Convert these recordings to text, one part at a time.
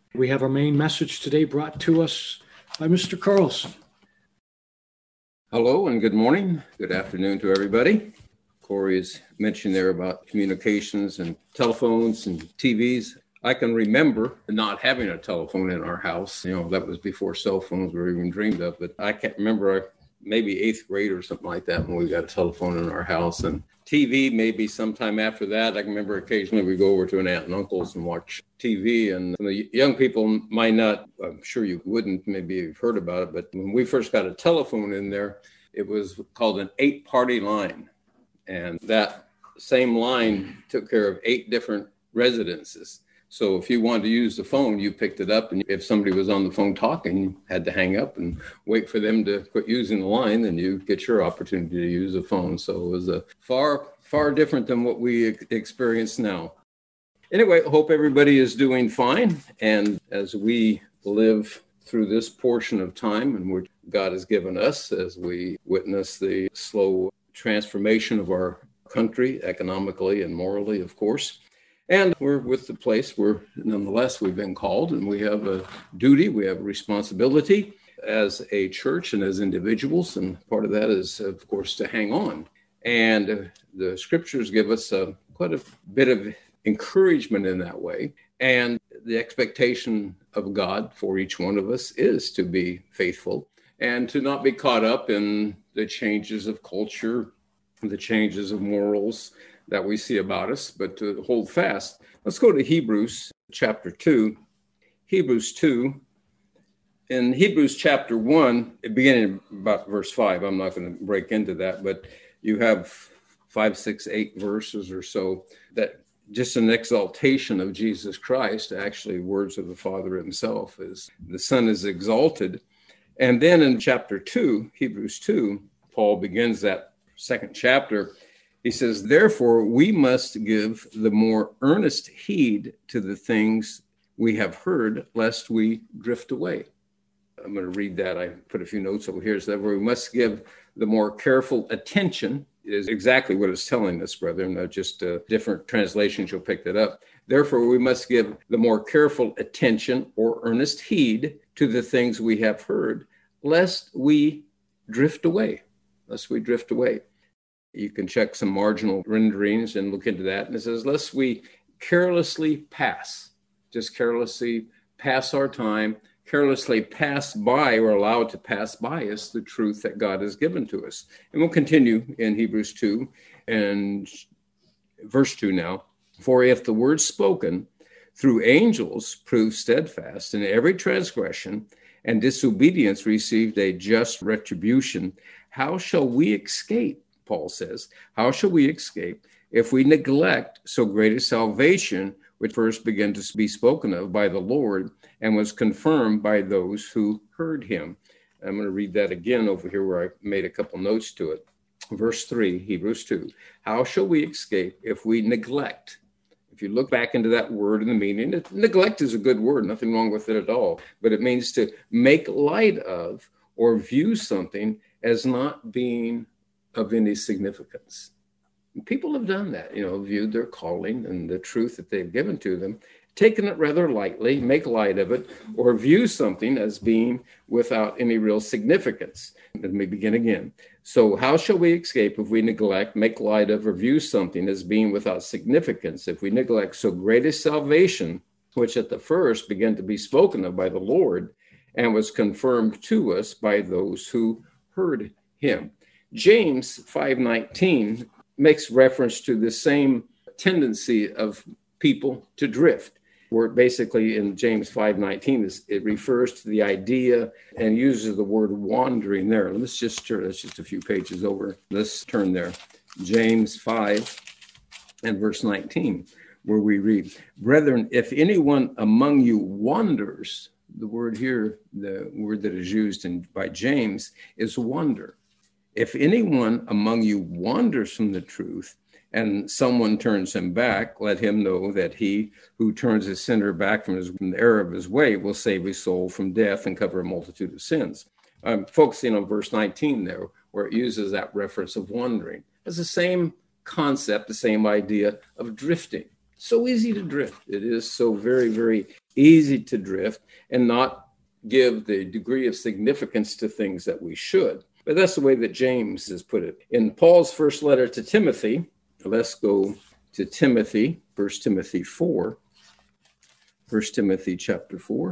We have our main message today brought to us by Mr. Carlson. Hello and good morning. Good afternoon to everybody. Corey has mentioned there about communications and telephones and TVs. I can remember not having a telephone in our house. That was before cell phones were even dreamed of. But I can't remember, maybe eighth grade or something like that when we got a telephone in our house. And TV maybe sometime after that. I can remember occasionally we go over to an aunt and uncle's and watch TV. And the young people might not, I'm sure you wouldn't, maybe you've heard about it. But when we first got a telephone in there, it was called an 8-party line. And that same line took care of 8 different residences. So if you wanted to use the phone, you picked it up. And if somebody was on the phone talking, you had to hang up and wait for them to quit using the line. Then you get your opportunity to use the phone. So it was a far different than what we experience now. Anyway, I hope everybody is doing fine. And as we live through this portion of time and what God has given us as we witness the slow transformation of our country economically and morally, of course. And we're with the place where nonetheless we've been called and we have a duty, we have a responsibility as a church and as individuals. And part of that is, of course, to hang on. And the scriptures give us quite a bit of encouragement in that way. And the expectation of God for each one of us is to be faithful and to not be caught up in the changes of culture, the changes of morals that we see about us, but to hold fast. Let's go to Hebrews chapter 2. Hebrews 2. In Hebrews chapter 1, beginning about verse 5, I'm not going to break into that, but you have 5, 6, 8 verses or so that just an exaltation of Jesus Christ, actually words of the Father himself, is the Son is exalted. And then in chapter 2, Hebrews 2, Paul begins that second chapter. He says, therefore, we must give the more earnest heed to the things we have heard, lest we drift away. I'm going to read that. I put a few notes over here. So therefore, we must give the more careful attention. It is exactly what it's telling us, brethren, not just different translations. You'll pick that up. Therefore, we must give the more careful attention or earnest heed to the things we have heard, lest we drift away. Lest we drift away. You can check some marginal renderings and look into that. And it says, lest we carelessly pass, just carelessly pass our time, carelessly pass by or allow it to pass by us the truth that God has given to us. And we'll continue in Hebrews 2 and verse 2 now. For if the word spoken through angels proved steadfast, and every transgression and disobedience received a just retribution, how shall we escape? Paul says, how shall we escape if we neglect so great a salvation, which first began to be spoken of by the Lord and was confirmed by those who heard him? I'm going to read that again over here where I made a couple notes to it. Verse 3, Hebrews 2, how shall we escape if we neglect? If you look back into that word and the meaning, neglect is a good word, nothing wrong with it at all, but it means to make light of or view something as not being of any significance. And people have done that, viewed their calling and the truth that they've given to them, taken it rather lightly, make light of it, or view something as being without any real significance. Let me begin again. So how shall we escape if we neglect, make light of, or view something as being without significance, if we neglect so great a salvation, which at the first began to be spoken of by the Lord and was confirmed to us by those who heard him? James 5:19 makes reference to the same tendency of people to drift, where basically in James 5:19 it refers to the idea and uses the word wandering there. Let's just turn, that's just a few pages over. Let's turn there. James 5 and verse 19, where we read, brethren, if anyone among you wanders, the word here, the word that is used by James is wander. If anyone among you wanders from the truth and someone turns him back, let him know that he who turns a sinner back from the error of his way will save his soul from death and cover a multitude of sins. I'm focusing on verse 19 there, where it uses that reference of wandering. It's the same concept, the same idea of drifting. So easy to drift. It is so very, very easy to drift and not give the degree of significance to things that we should. But that's the way that James has put it. In Paul's first letter to Timothy, let's go to Timothy, 1 Timothy 4, 1 Timothy chapter 4.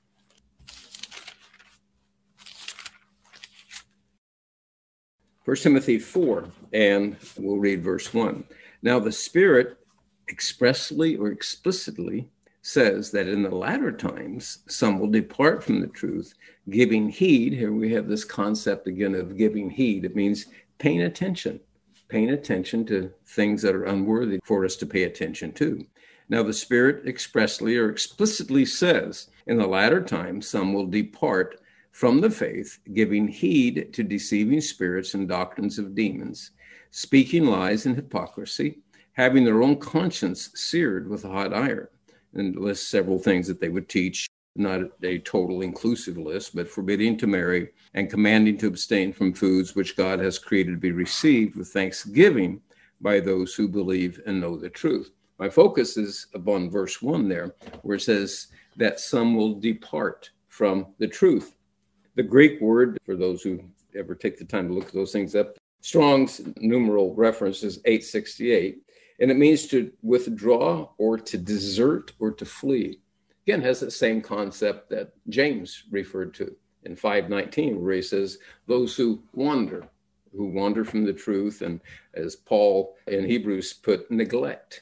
1 Timothy 4, and we'll read verse 1. Now the Spirit expressly or explicitly says that in the latter times, some will depart from the truth, giving heed. Here we have this concept again of giving heed. It means paying attention to things that are unworthy for us to pay attention to. Now the Spirit expressly or explicitly says, in the latter times, some will depart from the faith, giving heed to deceiving spirits and doctrines of demons, speaking lies and hypocrisy, having their own conscience seared with a hot iron. And lists several things that they would teach, not a total inclusive list, but forbidding to marry and commanding to abstain from foods which God has created to be received with thanksgiving by those who believe and know the truth. My focus is upon verse 1 there, where it says that some will depart from the truth. The Greek word, for those who ever take the time to look those things up, Strong's numeral reference is 868. And it means to withdraw or to desert or to flee. Again, has the same concept that James referred to in 5:19, where he says, those who wander from the truth, and as Paul in Hebrews put, neglect,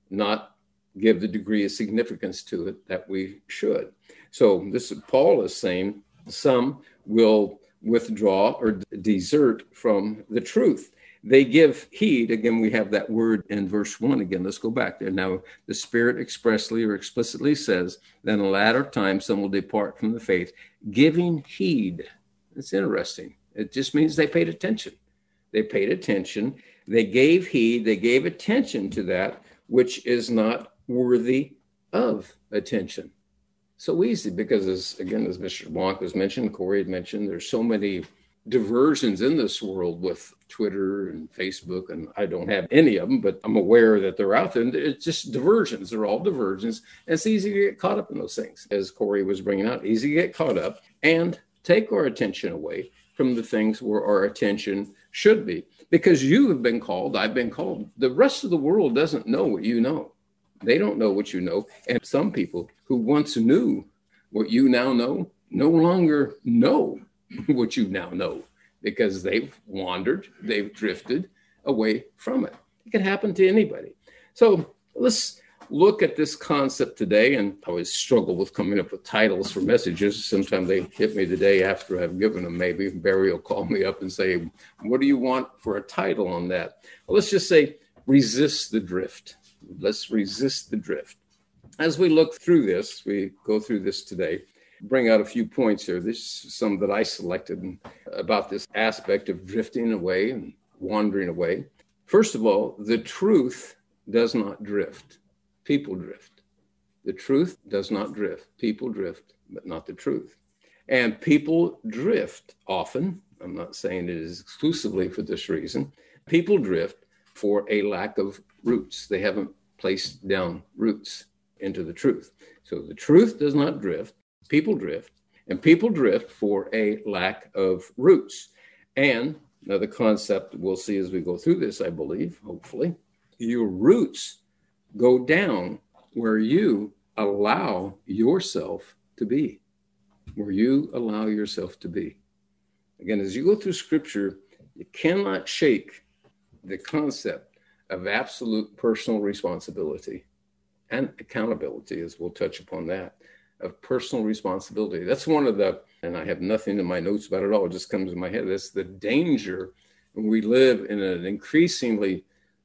not give the degree of significance to it that we should. So this Paul is saying some will withdraw or desert from the truth. They give heed. Again, we have that word in verse 1 again. Let's go back there. Now, the Spirit expressly or explicitly says that in the latter time, some will depart from the faith, giving heed. It's interesting. It just means they paid attention. They paid attention. They gave heed. They gave attention to that which is not worthy of attention. So easy because, as Mr. Blanc was mentioned, Corey had mentioned, there's so many diversions in this world with Twitter and Facebook, and I don't have any of them, but I'm aware that they're out there. And it's just diversions. They're all diversions. And it's easy to get caught up in those things. As Corey was bringing out, easy to get caught up and take our attention away from the things where our attention should be. Because you have been called, I've been called. The rest of the world doesn't know what you know. They don't know what you know. And some people who once knew what you now know no longer know what you now know, because they've wandered, they've drifted away from it. It can happen to anybody. So let's look at this concept today. And I always struggle with coming up with titles for messages. Sometimes they hit me the day after I've given them. Maybe Barry will call me up and say, what do you want for a title on that? Well, let's just say, resist the drift. Let's resist the drift. As we look through this, we go through this today, bring out a few points here. This is some that I selected about this aspect of drifting away and wandering away. First of all, the truth does not drift. People drift. The truth does not drift. People drift, but not the truth. And people drift often. I'm not saying it is exclusively for this reason. People drift for a lack of roots. They haven't placed down roots into the truth. So the truth does not drift. People drift, and people drift for a lack of roots. And another concept we'll see as we go through this, I believe, hopefully, your roots go down where you allow yourself to be. Where you allow yourself to be. Again, as you go through Scripture, you cannot shake the concept of absolute personal responsibility and accountability, as we'll touch upon that, of personal responsibility. That's one of the, and I have nothing in my notes about it all, it just comes in my head. That's the danger when we live in an increasingly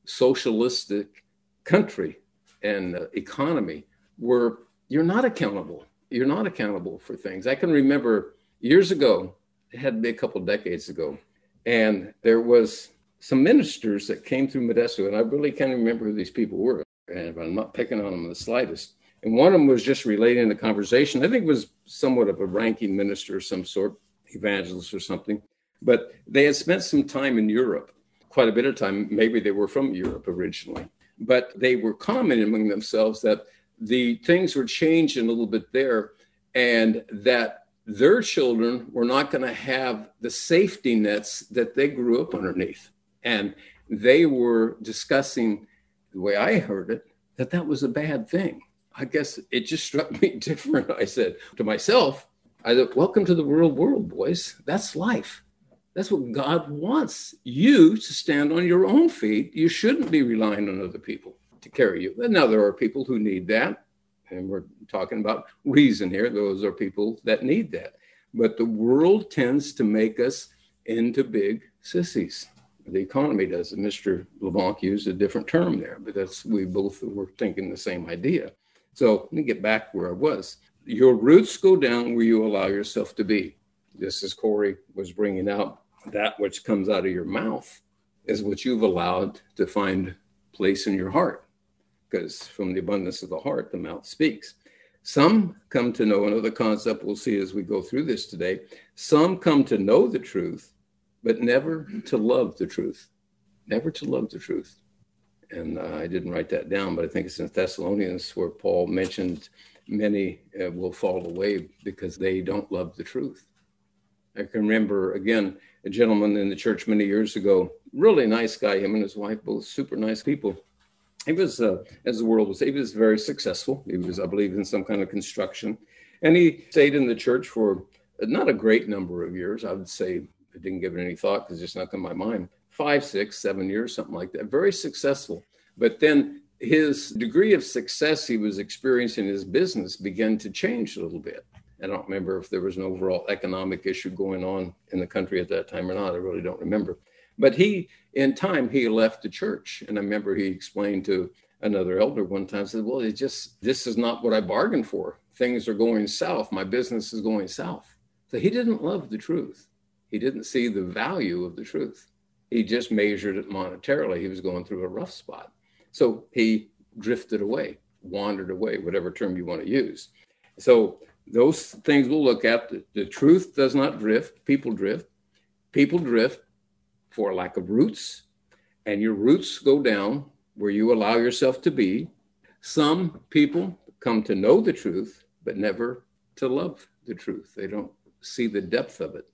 socialistic country and economy where you're not accountable. You're not accountable for things. I can remember years ago, it had to be a couple of decades ago, and there was some ministers that came through Modesto, and I really can't remember who these people were, and I'm not picking on them in the slightest. And one of them was just relating the conversation. I think it was somewhat of a ranking minister of some sort, evangelist or something. But they had spent some time in Europe, quite a bit of time. Maybe they were from Europe originally. But they were commenting among themselves that the things were changing a little bit there, and that their children were not going to have the safety nets that they grew up underneath. And they were discussing, the way I heard it, that was a bad thing. I guess it just struck me different. I said to myself, welcome to the real world, boys. That's life. That's what God wants you to stand on your own feet. You shouldn't be relying on other people to carry you. And now there are people who need that. And we're talking about reason here. Those are people that need that. But the world tends to make us into big sissies. The economy does. Mr. LeBlanc used a different term there, but we both were thinking the same idea. So let me get back where I was. Your roots go down where you allow yourself to be. Just as Corey was bringing out, that which comes out of your mouth is what you've allowed to find place in your heart. Because from the abundance of the heart, the mouth speaks. Some come to know another concept we'll see as we go through this today. Some come to know the truth, but never to love the truth. Never to love the truth. And I didn't write that down, but I think it's in Thessalonians where Paul mentioned many will fall away because they don't love the truth. I can remember, again, a gentleman in the church many years ago, really nice guy, him and his wife, both super nice people. He was, as the world would say, he was very successful. He was, I believe, in some kind of construction. And he stayed in the church for not a great number of years. I would say, I didn't give it any thought because it's not come to my mind. 5, 6, 7 years, something like that. Very successful. But then his degree of success he was experiencing in his business began to change a little bit. I don't remember if there was an overall economic issue going on in the country at that time or not. I really don't remember. But in time, he left the church. And I remember he explained to another elder one time, said, well, this is not what I bargained for. Things are going south. My business is going south. So he didn't love the truth. He didn't see the value of the truth. He just measured it monetarily. He was going through a rough spot. So he drifted away, wandered away, whatever term you want to use. So those things we'll look at. The truth does not drift. People drift. People drift for lack of roots, and your roots go down where you allow yourself to be. Some people come to know the truth, but never to love the truth. They don't see the depth of it.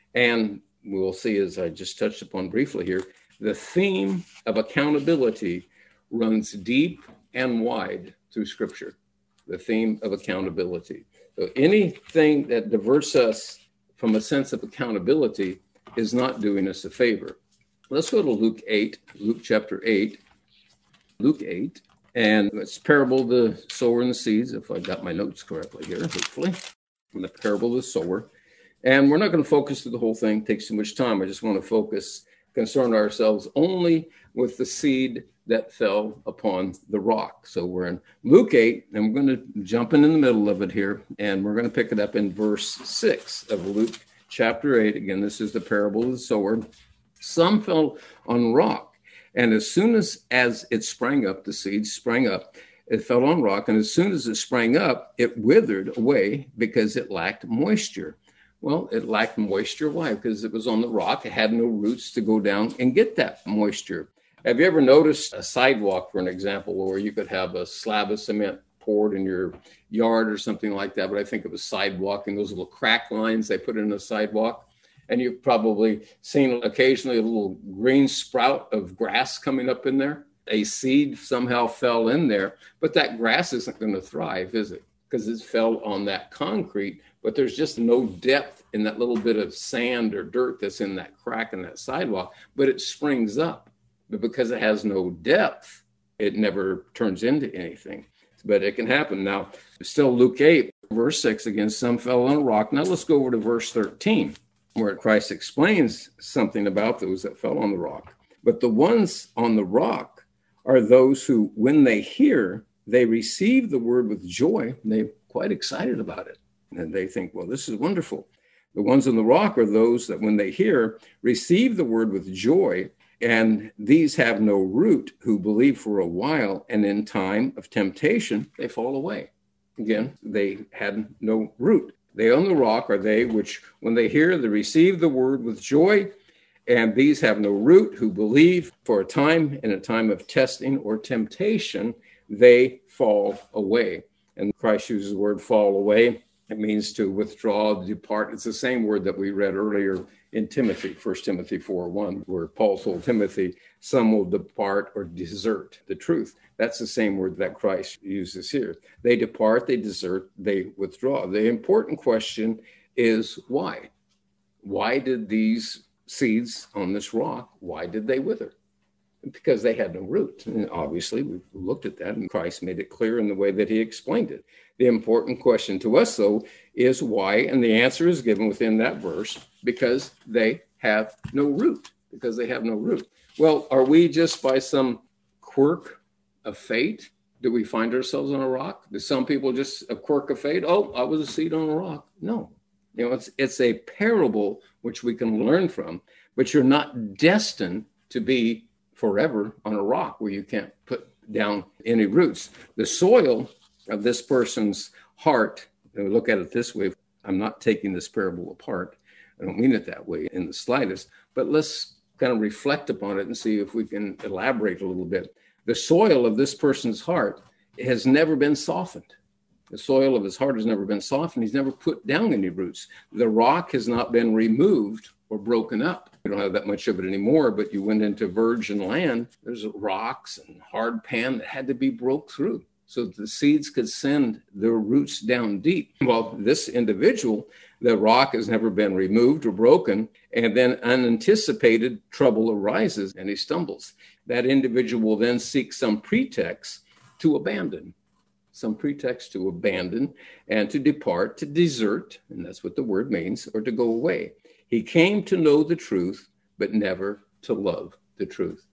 And we'll see, as I just touched upon briefly here, the theme of accountability runs deep and wide through Scripture. The theme of accountability. So anything that diverts us from a sense of accountability is not doing us a favor. Let's go to Luke chapter 8. Luke 8, and it's parable of the sower and the seeds, if I got my notes correctly here, hopefully. The parable of the sower. And we're not going to focus through the whole thing. It takes too much time. I just want to concern ourselves only with the seed that fell upon the rock. So we're in Luke 8, and we're going to jump in the middle of it here, and we're going to pick it up in verse 6 of Luke chapter 8. Again, this is the parable of the sower. Some fell on rock, and as soon as it sprang up, the seed sprang up, it fell on rock, and as soon as it sprang up, it withered away because it lacked moisture. Well, it lacked moisture. Why? Because it was on the rock. It had no roots to go down and get that moisture. Have you ever noticed a sidewalk, for an example, where you could have a slab of cement poured in your yard or something like that? But I think of a sidewalk and those little crack lines they put in the sidewalk. And you've probably seen occasionally a little green sprout of grass coming up in there. A seed somehow fell in there, but that grass isn't going to thrive, is it? Because it fell on that concrete, but there's just no depth in that little bit of sand or dirt that's in that crack in that sidewalk, but it springs up. But because it has no depth, it never turns into anything. But it can happen. Now, still Luke 8, verse 6, again, some fell on a rock. Now let's go over to verse 13, where Christ explains something about those that fell on the rock. But the ones on the rock are those who, when they hear, they receive the word with joy. They're quite excited about it. And they think, well, this is wonderful. The ones on the rock are those that, when they hear, receive the word with joy. And these have no root, who believe for a while, and in time of temptation, they fall away. Again, they had no root. They on the rock are they which, when they hear, they receive the word with joy. And these have no root, who believe for a time, in a time of testing or temptation, they fall away. And Christ uses the word fall away. It means to withdraw, depart. It's the same word that we read earlier in Timothy, 1 Timothy 4:1, where Paul told Timothy, some will depart or desert the truth. That's the same word that Christ uses here. They depart, they desert, they withdraw. The important question is why? Why did these seeds on this rock, why did they wither? Because they had no root. And obviously, we looked at that, and Christ made it clear in the way that he explained it. The important question to us, though, is why? And the answer is given within that verse, because they have no root. Because they have no root. Well, are we just by some quirk of fate? Do we find ourselves on a rock? Do some people just a quirk of fate? Oh, I was a seed on a rock. No. You know, it's a parable which we can learn from, but you're not destined to be forever on a rock where you can't put down any roots. The soil of this person's heart, and we look at it this way, I'm not taking this parable apart. I don't mean it that way in the slightest, but let's kind of reflect upon it and see if we can elaborate a little bit. The soil of this person's heart has never been softened. The soil of his heart has never been softened. He's never put down any roots. The rock has not been removed or broken up. We don't have that much of it anymore, but you went into virgin land, there's rocks and hard pan that had to be broke through so that the seeds could send their roots down deep. Well, this individual, the rock has never been removed or broken, and then unanticipated trouble arises and he stumbles. That individual will then seek some pretext to abandon. Some pretext to abandon and to depart, to desert, and that's what the word means, or to go away. He came to know the truth, but never to love the truth.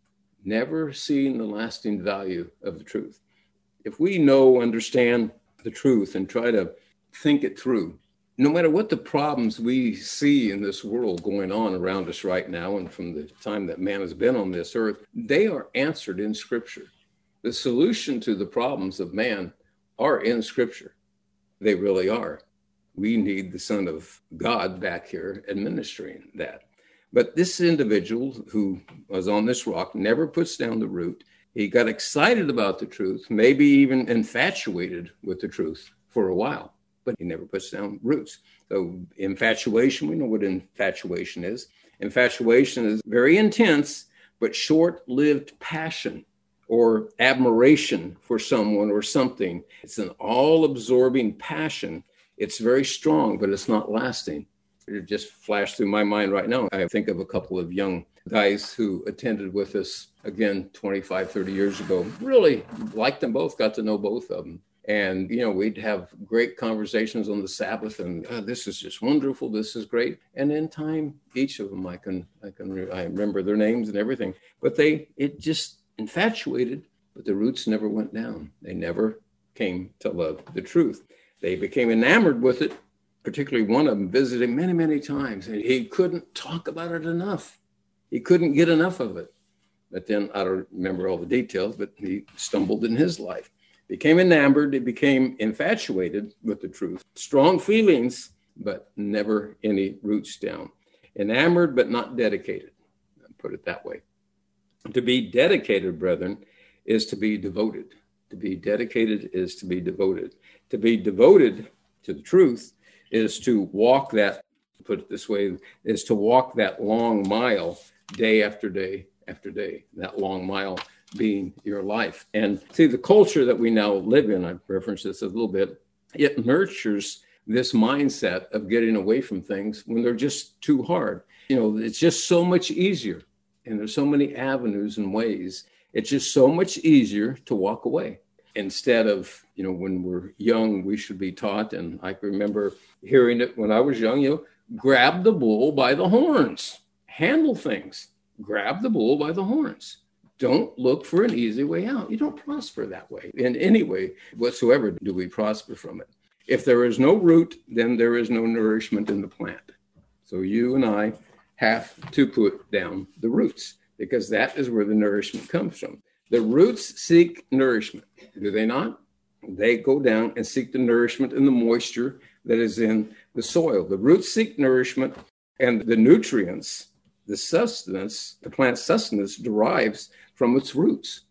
Never seeing the lasting value of the truth. If we know, understand the truth and try to think it through, no matter what the problems we see in this world going on around us right now, and from the time that man has been on this earth, they are answered in Scripture. The solution to the problems of man are in Scripture. They really are. We need the Son of God back here administering that. But this individual who was on this rock never puts down the root. He got excited about the truth, maybe even infatuated with the truth for a while, but he never puts down roots. So infatuation, we know what infatuation is. Infatuation is very intense, but short-lived passion or admiration for someone or something. It's an all-absorbing passion. It's very strong, but it's not lasting. It just flashed through my mind right now. I think of a couple of young guys who attended with us, again, 25, 30 years ago. Really liked them both, got to know both of them. And, you know, we'd have great conversations on the Sabbath and this is just wonderful. This is great. And in time, each of them, I remember their names and everything, but it just infatuated, but the roots never went down. They never came to love the truth. They became enamored with it, particularly one of them visited many, many times, and he couldn't talk about it enough. He couldn't get enough of it. But then, I don't remember all the details, but he stumbled in his life. Became enamored, he became infatuated with the truth. Strong feelings, but never any roots down. Enamored, but not dedicated. I'll put it that way. To be dedicated, brethren, is to be devoted. To be dedicated is to be devoted. To be devoted to the truth is to walk that, put it this way, is to walk that long mile day after day after day, that long mile being your life. And see, the culture that we now live in, I referenced this a little bit, it nurtures this mindset of getting away from things when they're just too hard. You know, it's just so much easier. And there's so many avenues and ways. It's just so much easier to walk away. Instead of, you know, when we're young, we should be taught. And I can remember hearing it when I was young, you know, grab the bull by the horns, handle things, grab the bull by the horns. Don't look for an easy way out. You don't prosper that way. In any way whatsoever do we prosper from it. If there is no root, then there is no nourishment in the plant. So you and I have to put down the roots because that is where the nourishment comes from. The roots seek nourishment, do they not? They go down and seek the nourishment and the moisture that is in the soil. The roots seek nourishment, and the nutrients, the sustenance, the plant sustenance derives from its roots.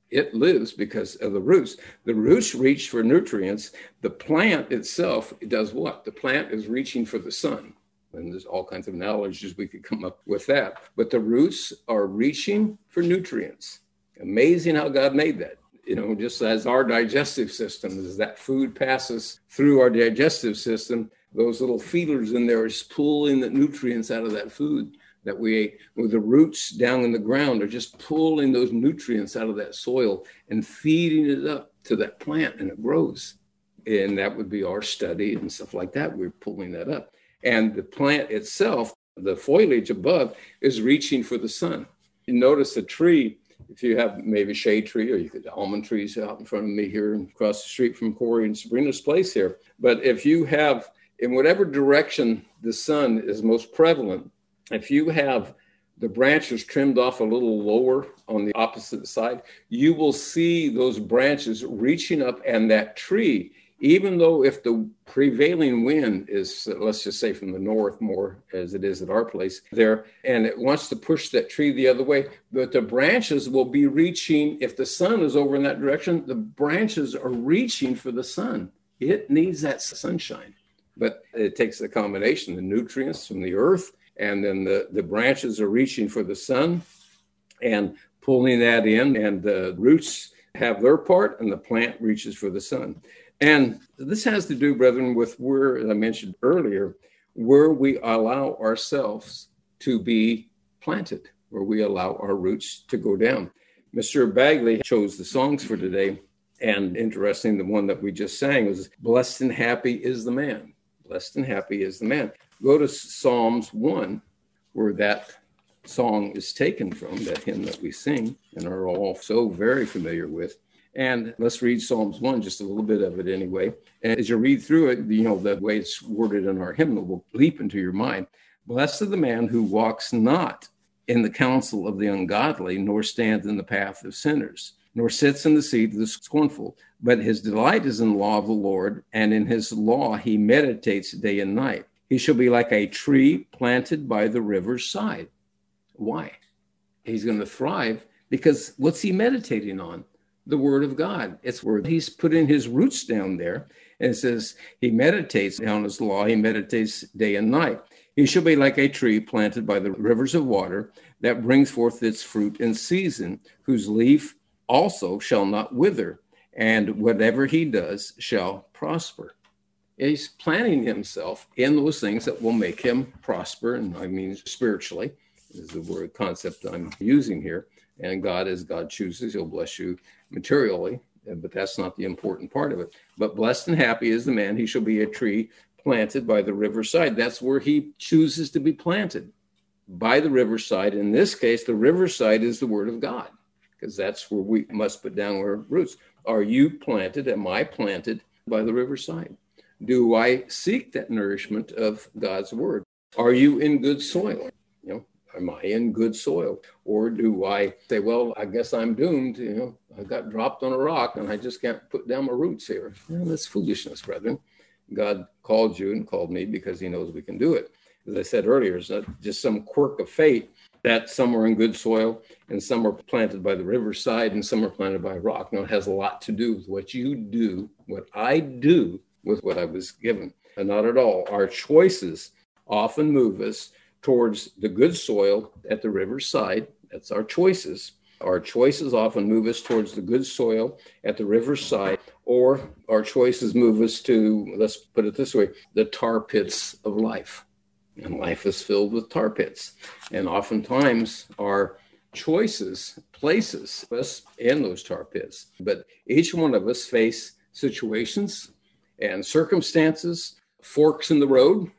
It lives because of the roots. The roots reach for nutrients. The plant itself does what? The plant is reaching for the sun. And there's all kinds of analogies we could come up with that. But the roots are reaching for nutrients. Amazing how God made that. Just as our digestive system, as that food passes through our digestive system, those little feelers in there is pulling the nutrients out of that food that we ate. With the roots down in the ground are just pulling those nutrients out of that soil and feeding it up to that plant, and it grows. And that would be our study and stuff like that. We're pulling that up. And the plant itself, the foliage above, is reaching for the sun. You notice a tree, if you have maybe a shade tree, or you could almond trees out in front of me here across the street from Corey and Sabrina's place here. But if you have, in whatever direction the sun is most prevalent, if you have the branches trimmed off a little lower on the opposite side, you will see those branches reaching up, and that tree, even though if the prevailing wind is, let's just say from the north more as it is at our place there, and it wants to push that tree the other way, but the branches will be reaching, if the sun is over in that direction, the branches are reaching for the sun. It needs that sunshine. But it takes a combination, the nutrients from the earth, and then the branches are reaching for the sun and pulling that in, and the roots have their part, and the plant reaches for the sun. And this has to do, brethren, with where, as I mentioned earlier, where we allow ourselves to be planted, where we allow our roots to go down. Mr. Bagley chose the songs for today, and interesting, the one that we just sang was, "Blessed and happy is the man." Blessed and happy is the man. Go to Psalms 1, where that song is taken from, that hymn that we sing and are all so very familiar with. And let's read Psalms 1, just a little bit of it anyway. And as you read through it, the way it's worded in our hymnal will leap into your mind. "Blessed is the man who walks not in the counsel of the ungodly, nor stands in the path of sinners, nor sits in the seat of the scornful. But his delight is in the law of the Lord, and in his law he meditates day and night. He shall be like a tree planted by the river's side." Why? He's going to thrive because what's he meditating on? The word of God. It's where he's putting his roots down there. And it says he meditates on his law. He meditates day and night. He shall be like a tree planted by the rivers of water that brings forth its fruit in season, whose leaf also shall not wither, and whatever he does shall prosper. He's planting himself in those things that will make him prosper. And I mean, spiritually is the word concept I'm using here. And God, as God chooses, he'll bless you materially, but that's not the important part of it. But blessed and happy is the man, he shall be a tree planted by the riverside. That's where he chooses to be planted, by the riverside. In this case, the riverside is the word of God, because that's where we must put down our roots. Are you planted? Am I planted by the riverside? Do I seek that nourishment of God's word? Are you in good soil? Am I in good soil? Or do I say, well, I guess I'm doomed. I got dropped on a rock and I just can't put down my roots here. That's foolishness, brethren. God called you and called me because he knows we can do it. As I said earlier, it's not just some quirk of fate that some are in good soil and some are planted by the riverside and some are planted by a rock. No, it has a lot to do with what you do, what I do with what I was given. And not at all. Our choices often move us towards the good soil at the riverside. That's our choices. Our choices often move us towards the good soil at the riverside, or our choices move us to, let's put it this way, the tar pits of life. And life is filled with tar pits. And oftentimes our choices places us in those tar pits. But each one of us face situations and circumstances, forks in the road,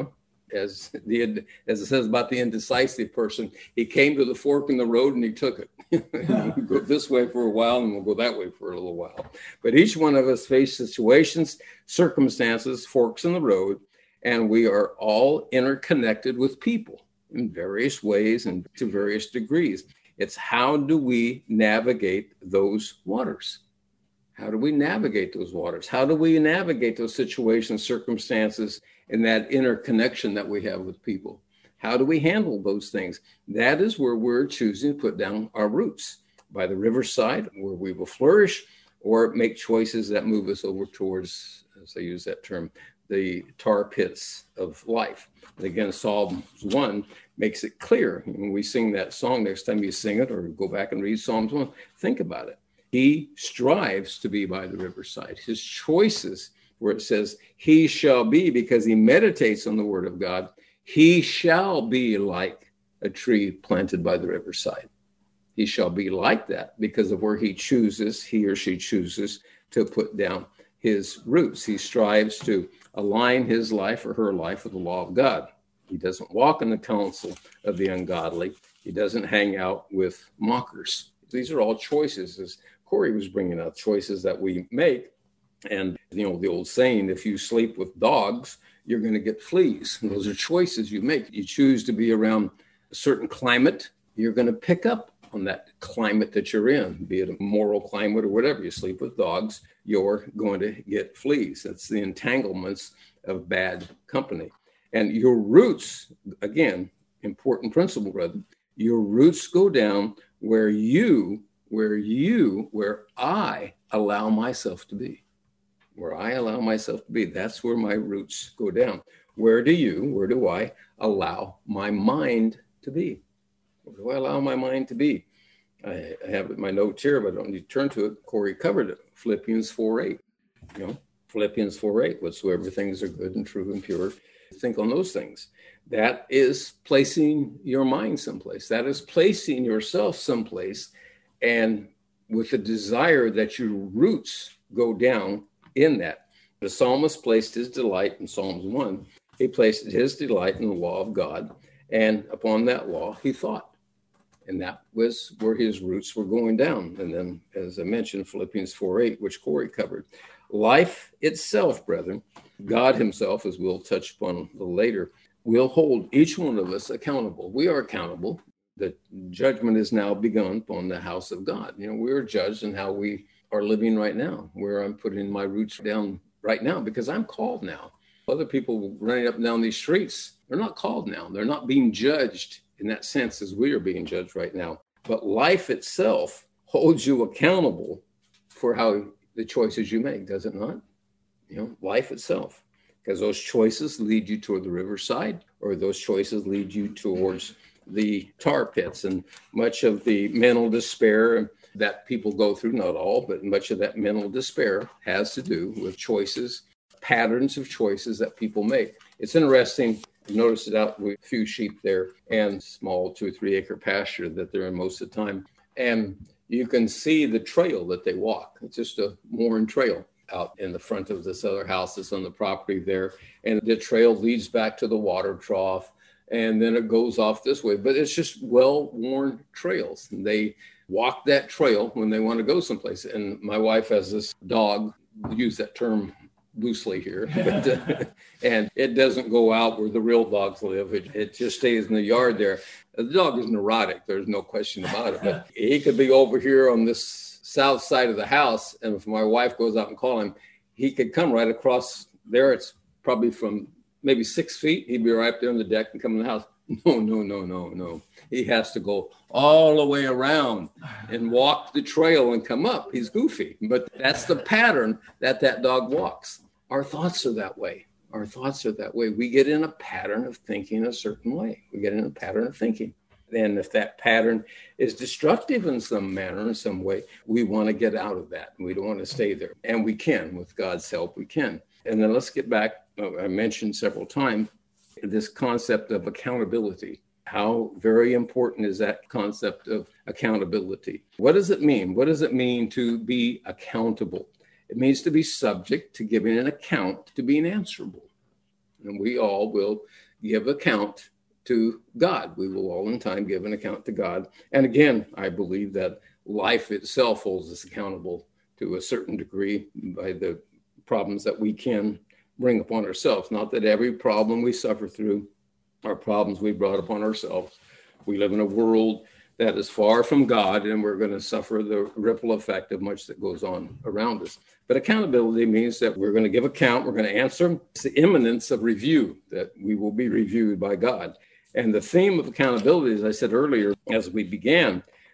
as it says about the indecisive person, he came to the fork in the road and he took it. We'll go this way for a while and we'll go that way for a little while. But each one of us face situations, circumstances, forks in the road, and we are all interconnected with people in various ways and to various degrees. It's how do we navigate those waters? How do we navigate those waters? How do we navigate those situations, circumstances, and that interconnection that we have with people? How do we handle those things? That is where we're choosing to put down our roots. by the riverside where we will flourish, or make choices that move us over towards, as I use that term, the tar pits of life. And again, Psalms 1 makes it clear. When we sing that song, next time you sing it or go back and read Psalms 1, think about it. He strives to be by the riverside. His choices, where it says, he shall be, because he meditates on the word of God, he shall be like a tree planted by the riverside. He shall be like that because of where he or she chooses to put down his roots. He strives to align his life or her life with the law of God. He doesn't walk in the counsel of the ungodly. He doesn't hang out with mockers. These are all choices, as Corey was bringing up, choices that we make. And, the old saying, if you sleep with dogs, you're going to get fleas. And those are choices you make. You choose to be around a certain climate, you're going to pick up on that climate that you're in, be it a moral climate or whatever. You sleep with dogs, you're going to get fleas. That's the entanglements of bad company. And your roots, again, important principle, brother, your roots go down where I allow myself to be. Where I allow myself to be, that's where my roots go down. Where do I allow my mind to be? Where do I allow my mind to be? I have it in my notes here, but I don't need to turn to it. Corey covered it. Philippians 4:8. Philippians 4:8, whatsoever things are good and true and pure, think on those things. That is placing your mind someplace. That is placing yourself someplace, and with the desire that your roots go down in that. The psalmist placed his delight in Psalms 1. He placed his delight in the law of God, and upon that law he thought. And that was where his roots were going down. And then, as I mentioned, Philippians 4:8, which Corey covered. Life itself, brethren, God himself, as we'll touch upon a little later, will hold each one of us accountable. We are accountable. The judgment is now begun upon the house of God. We are judged in how we are living right now, where I'm putting my roots down right now, because I'm called now. Other people running up and down these streets, they're not called now. They're not being judged in that sense as we are being judged right now. But life itself holds you accountable for how the choices you make, does it not? Life itself, because those choices lead you toward the riverside, or those choices lead you towards the tar pits. And much of the mental despair that people go through, not all, but much of that mental despair has to do with choices, patterns of choices that people make. It's interesting. Notice it out with a few sheep there and small 2 or 3 acre pasture that they're in most of the time. And you can see the trail that they walk. It's just a worn trail out in the front of this other house that's on the property there. And the trail leads back to the water trough, and then it goes off this way. But it's just well-worn trails. And they walk that trail when they want to go someplace. And my wife has this dog, we use that term loosely here, but, and it doesn't go out where the real dogs live. It just stays in the yard there. The dog is neurotic. There's no question about it. But he could be over here on this south side of the house, and if my wife goes out and call him, he could come right across there. It's probably from maybe 6 feet. He'd be right there on the deck and come in the house. No. He has to go all the way around and walk the trail and come up. He's goofy, but that's the pattern that dog walks. Our thoughts are that way. We get in a pattern of thinking a certain way. And if that pattern is destructive in some manner, in some way, we want to get out of that. We don't want to stay there. And we can, with God's help, we can. And then let's get back. I mentioned several times this concept of accountability. How very important is that concept of accountability? What does it mean? What does it mean to be accountable? It means to be subject to giving an account, to being answerable. And we all will give account to God. We will all in time give an account to God. And again, I believe that life itself holds us accountable to a certain degree by the problems that we can bring upon ourselves. Not that every problem we suffer through are problems we brought upon ourselves. We live in a world that is far from God, and we're going to suffer the ripple effect of much that goes on around us. But accountability means that we're going to give account, we're going to answer. It's the imminence of review, that we will be reviewed by God. And the theme of accountability, as I said earlier, as we began,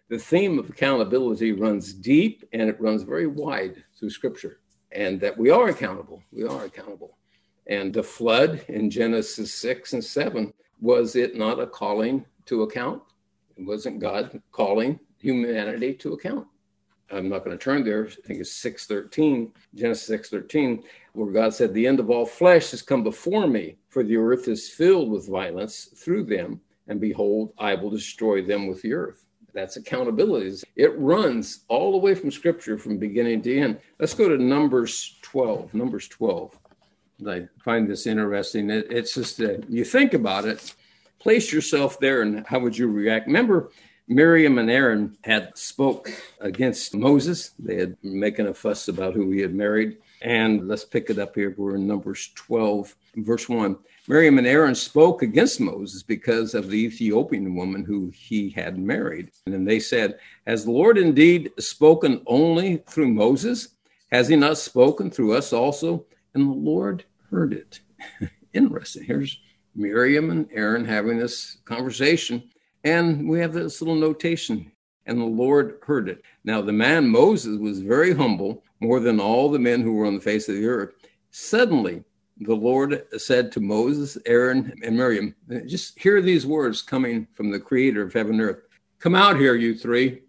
The theme of accountability runs deep and it runs very wide through Scripture, and that we are accountable. We are accountable. And the flood in Genesis 6 and 7, was it not a calling to account? It wasn't God calling humanity to account. I'm not going to turn there. I think it's 6:13, Genesis 6:13, where God said, the end of all flesh has come before me, for the earth is filled with violence through them, and behold, I will destroy them with the earth. That's accountability. It runs all the way from Scripture, from beginning to end. Let's go to Numbers 12. Numbers 12. I find this interesting. It's just you think about it, place yourself there, and how would you react? Remember, Miriam and Aaron had spoke against Moses. They had making a fuss about who he had married. And let's pick it up here. We're in Numbers 12, verse 1. Miriam and Aaron spoke against Moses because of the Ethiopian woman who he had married. And then they said, has the Lord indeed spoken only through Moses? Has he not spoken through us also? And the Lord heard it. Interesting. Here's Miriam and Aaron having this conversation. And we have this little notation, and the Lord heard it. Now, the man Moses was very humble, more than all the men who were on the face of the earth. Suddenly, the Lord said to Moses, Aaron, and Miriam, just hear these words coming from the creator of heaven and earth. Come out here, you three.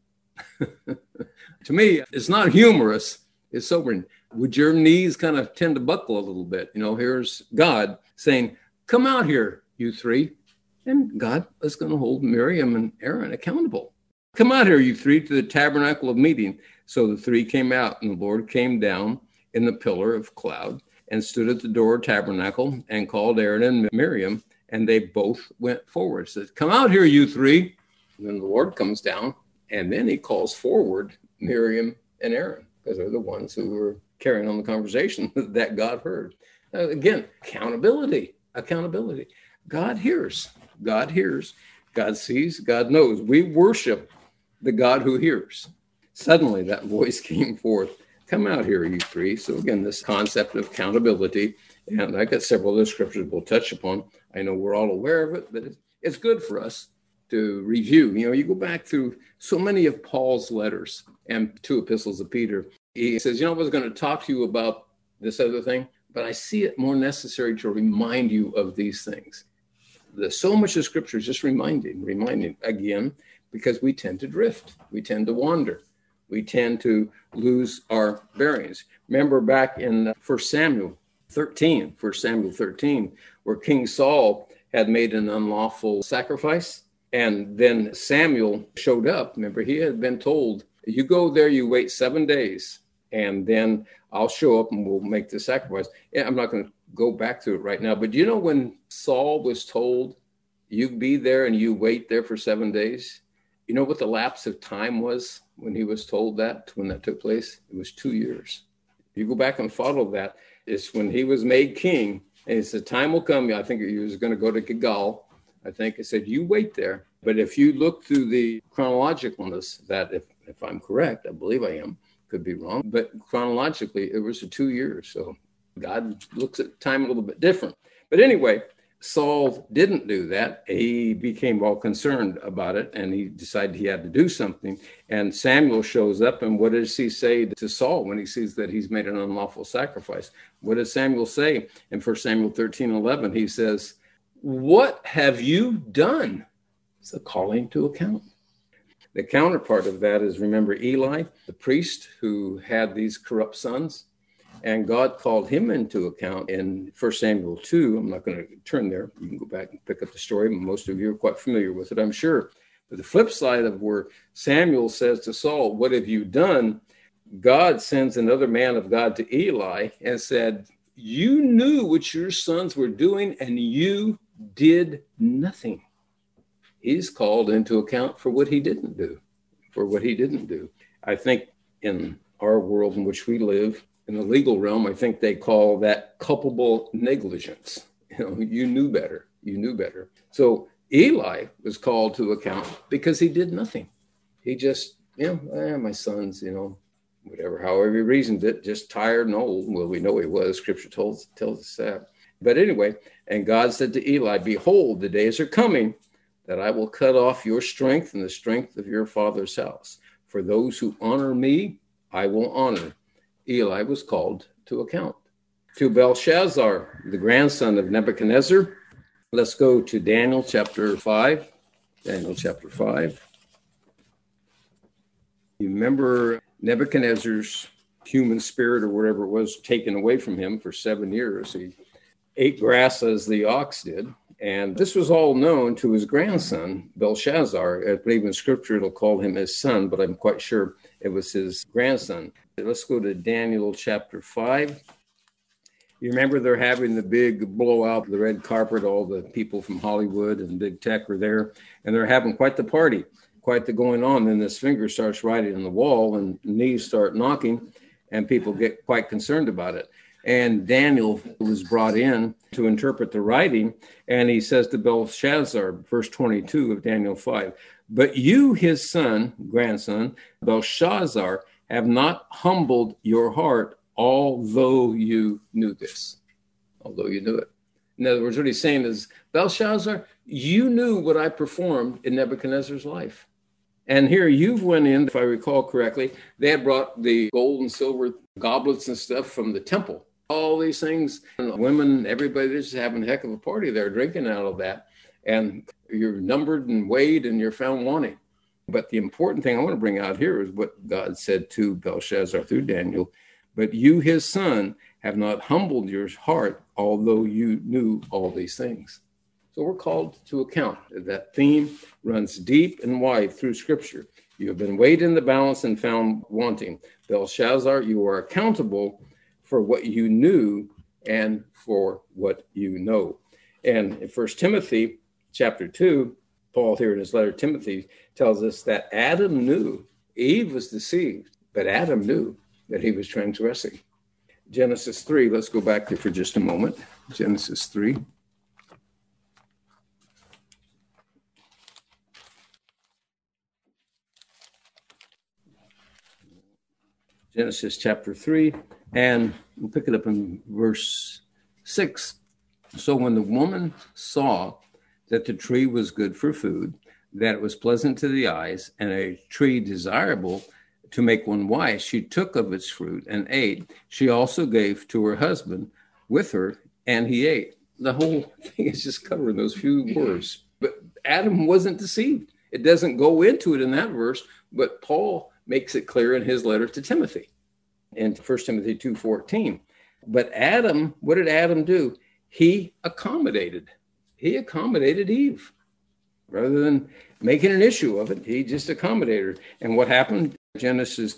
To me, it's not humorous. It's sobering. Would your knees kind of tend to buckle a little bit? Here's God saying, come out here, you three. And God is going to hold Miriam and Aaron accountable. Come out here, you three, to the tabernacle of meeting. So the three came out, and the Lord came down in the pillar of cloud and stood at the door of tabernacle and called Aaron and Miriam, and they both went forward. Said, come out here, you three. And then the Lord comes down, and then he calls forward Miriam and Aaron, because they're the ones who were carrying on the conversation that God heard. Again, accountability. God hears. God hears, God sees, God knows. We worship the God who hears. Suddenly that voice came forth, come out here, you three. So again, this concept of accountability, and I got several other scriptures we'll touch upon. I know we're all aware of it, but it's good for us to review. You go back through so many of Paul's letters and 2 epistles of Peter. He says, I was going to talk to you about this other thing, but I see it more necessary to remind you of these things. There's so much of Scripture is just reminding again, because we tend to drift. We tend to wander. We tend to lose our bearings. Remember back in 1 Samuel 13, where King Saul had made an unlawful sacrifice. And then Samuel showed up. Remember, he had been told, you go there, you wait 7 days, and then I'll show up and we'll make the sacrifice. Yeah, I'm not going to go back to it right now. But when Saul was told, you be there and you wait there for 7 days, you know what the lapse of time was when he was told that, when that took place? It was 2 years. You go back and follow that. It's when he was made king, and he said, time will come. I think he was going to go to Gilgal. I think it said, you wait there. But if you look through the chronologicalness, that if I'm correct, I believe I am, could be wrong, but chronologically, it was 2 years. So God looks at time a little bit different. But anyway, Saul didn't do that. He became all concerned about it, and he decided he had to do something. And Samuel shows up, and what does he say to Saul when he sees that he's made an unlawful sacrifice? What does Samuel say? In 1 Samuel 13:11, he says, what have you done? It's a calling to account. The counterpart of that is, remember Eli, the priest who had these corrupt sons, and God called him into account in 1 Samuel 2. I'm not going to turn there. You can go back and pick up the story. Most of you are quite familiar with it, I'm sure. But the flip side of where Samuel says to Saul, what have you done? God sends another man of God to Eli and said, you knew what your sons were doing and you did nothing. He's called into account for what he didn't do, I think in our world in which we live, in the legal realm, I think they call that culpable negligence. You knew better. So Eli was called to account because he did nothing. He just, my sons, whatever, however he reasoned it, just tired and old. Well, we know he was. Scripture tells us that. But anyway, and God said to Eli, behold, the days are coming that I will cut off your strength and the strength of your father's house. For those who honor me, I will honor. Eli was called to account. To Belshazzar, the grandson of Nebuchadnezzar, let's go to Daniel chapter 5. Daniel chapter 5. You remember Nebuchadnezzar's human spirit or whatever it was taken away from him for 7 years. He ate grass as the ox did. And this was all known to his grandson, Belshazzar. I believe in scripture it'll call him his son, but I'm quite sure it was his grandson. Let's go to Daniel chapter 5. You remember they're having the big blowout, the red carpet, all the people from Hollywood and big tech are there, and they're having quite the party, quite the going on. Then this finger starts writing on the wall and knees start knocking, and people get quite concerned about it. And Daniel was brought in to interpret the writing, and he says to Belshazzar, verse 22 of Daniel 5, but you, his son, grandson, Belshazzar, have not humbled your heart, although you knew this, although you knew it. In other words, what he's saying is, Belshazzar, you knew what I performed in Nebuchadnezzar's life. And here you've went in, if I recall correctly, they had brought the gold and silver goblets and stuff from the temple. All these things, and women, everybody just having a heck of a party there, drinking out of that. And you're numbered and weighed and you're found wanting. But the important thing I want to bring out here is what God said to Belshazzar through Daniel. But you, his son, have not humbled your heart, although you knew all these things. So we're called to account. That theme runs deep and wide through Scripture. You have been weighed in the balance and found wanting. Belshazzar, you are accountable for what you knew and for what you know. And in 1 Timothy chapter 2, Paul here in his letter to Timothy tells us that Adam knew, Eve was deceived, but Adam knew that he was transgressing. Genesis 3, let's go back there for just a moment. Genesis 3. Genesis chapter 3, and we'll pick it up in verse 6. So when the woman saw that the tree was good for food, that it was pleasant to the eyes, and a tree desirable to make one wise, she took of its fruit and ate. She also gave to her husband with her, and he ate. The whole thing is just covered in those few words. But Adam wasn't deceived. It doesn't go into it in that verse, but Paul makes it clear in his letter to Timothy in 1 Timothy 2:14. But Adam, what did Adam do? He accommodated. He accommodated Eve. Rather than making an issue of it, he just accommodated her. And what happened? Genesis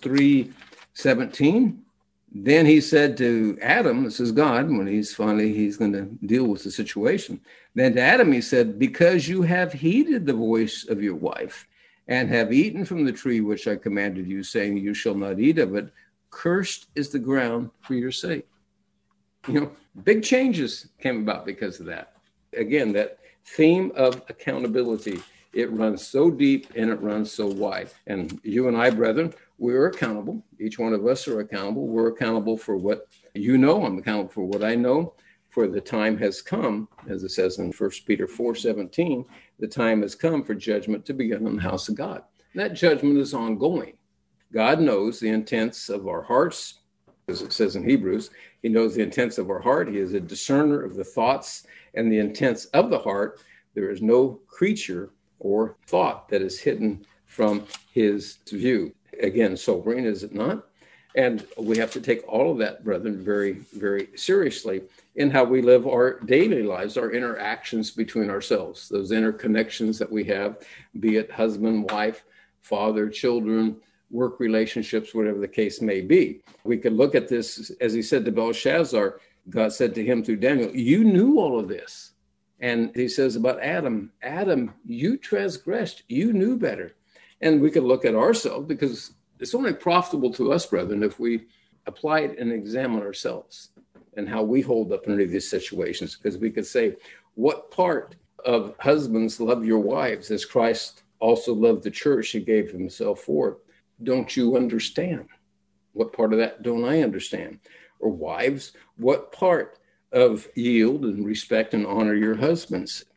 3:17. Then he said to Adam, this is God, when he's going to deal with the situation. Then to Adam he said, because you have heeded the voice of your wife and have eaten from the tree which I commanded you, saying you shall not eat of it, cursed is the ground for your sake. You know, big changes came about because of that. Again, that theme of accountability, it runs so deep and it runs so wide. And you and I, brethren, we're accountable. Each one of us are accountable. We're accountable for what you know. I'm accountable for what I know. For the time has come, as it says in 1 Peter 4:17, the time has come for judgment to begin in the house of God. And that judgment is ongoing. God knows the intents of our hearts, as it says in Hebrews. He knows the intents of our heart. He is a discerner of the thoughts and the intents of the heart. There is no creature or thought that is hidden from his view. Again, sobering, is it not? And we have to take all of that, brethren, very, very seriously in how we live our daily lives, our interactions between ourselves, those interconnections that we have, be it husband, wife, father, children, work relationships, whatever the case may be. We could look at this, as he said to Belshazzar, God said to him through Daniel, you knew all of this. And he says about Adam, Adam, you transgressed, you knew better. And we could look at ourselves, because it's only profitable to us, brethren, if we apply it and examine ourselves and how we hold up under these situations. Because we could say, what part of husbands love your wives as Christ also loved the church and gave himself for it? Don't you understand? What part of that don't I understand? Or wives, what part of yield and respect and honor your husbands?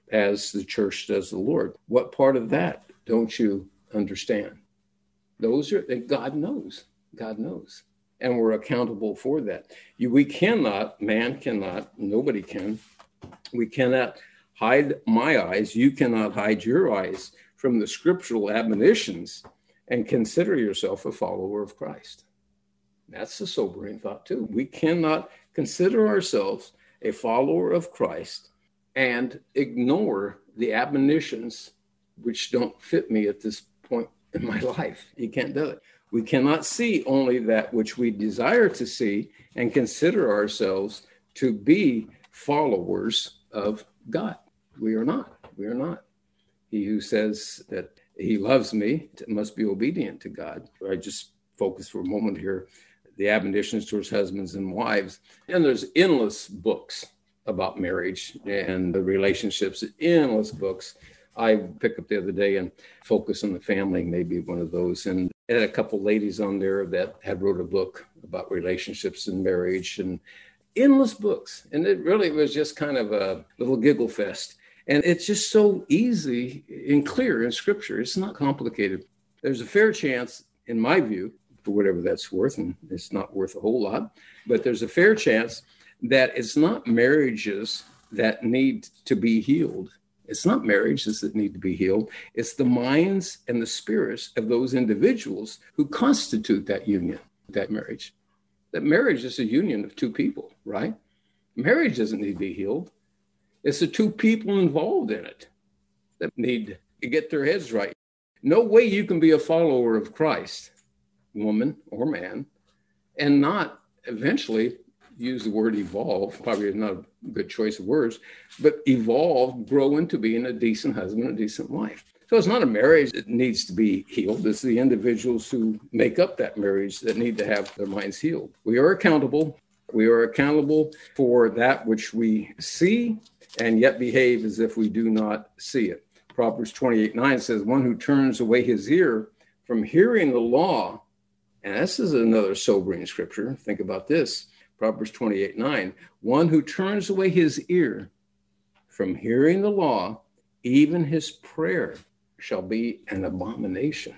as the church does the Lord. What part of that don't you understand? Those are, God knows. God knows. And we're accountable for that. We cannot, man cannot, nobody can. We cannot hide my eyes. You cannot hide your eyes from the scriptural admonitions and consider yourself a follower of Christ. That's a sobering thought too. We cannot consider ourselves a follower of Christ and ignore the admonitions which don't fit me at this point in my life. You can't do it. We cannot see only that which we desire to see and consider ourselves to be followers of God. We are not. We are not. He who says that he loves me must be obedient to God. I just focus for a moment here, the admonitions towards husbands and wives. And there's endless books about marriage and the relationships, endless books. I picked up the other day and Focus on the Family, maybe one of those. And I had a couple ladies on there that had wrote a book about relationships and marriage and endless books. And it really was just kind of a little giggle fest. And it's just so easy and clear in scripture. It's not complicated. There's a fair chance, in my view, for whatever that's worth, and it's not worth a whole lot, but there's a fair chance that it's not marriages that need to be healed. It's not marriages that need to be healed. It's the minds and the spirits of those individuals who constitute that union, that marriage. That marriage is a union of two people, right? Marriage doesn't need to be healed. It's the two people involved in it that need to get their heads right. No way you can be a follower of Christ, woman or man, and not eventually use the word evolve, probably not a good choice of words, but evolve, grow into being a decent husband, a decent wife. So it's not a marriage that needs to be healed. It's the individuals who make up that marriage that need to have their minds healed. We are accountable. We are accountable for that which we see and yet behave as if we do not see it. Proverbs 28:9 says, one who turns away his ear from hearing the law, and this is another sobering scripture. Think about this. Proverbs 28:9, one who turns away his ear from hearing the law, even his prayer shall be an abomination.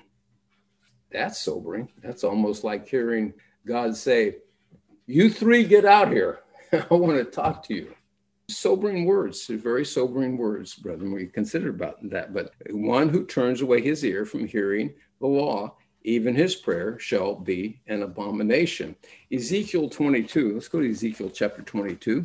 That's sobering. That's almost like hearing God say, you three get out here. I want to talk to you. Sobering words, very sobering words, brethren. We consider about that. But one who turns away his ear from hearing the law, even his prayer shall be an abomination. Ezekiel 22. Let's go to Ezekiel chapter 22.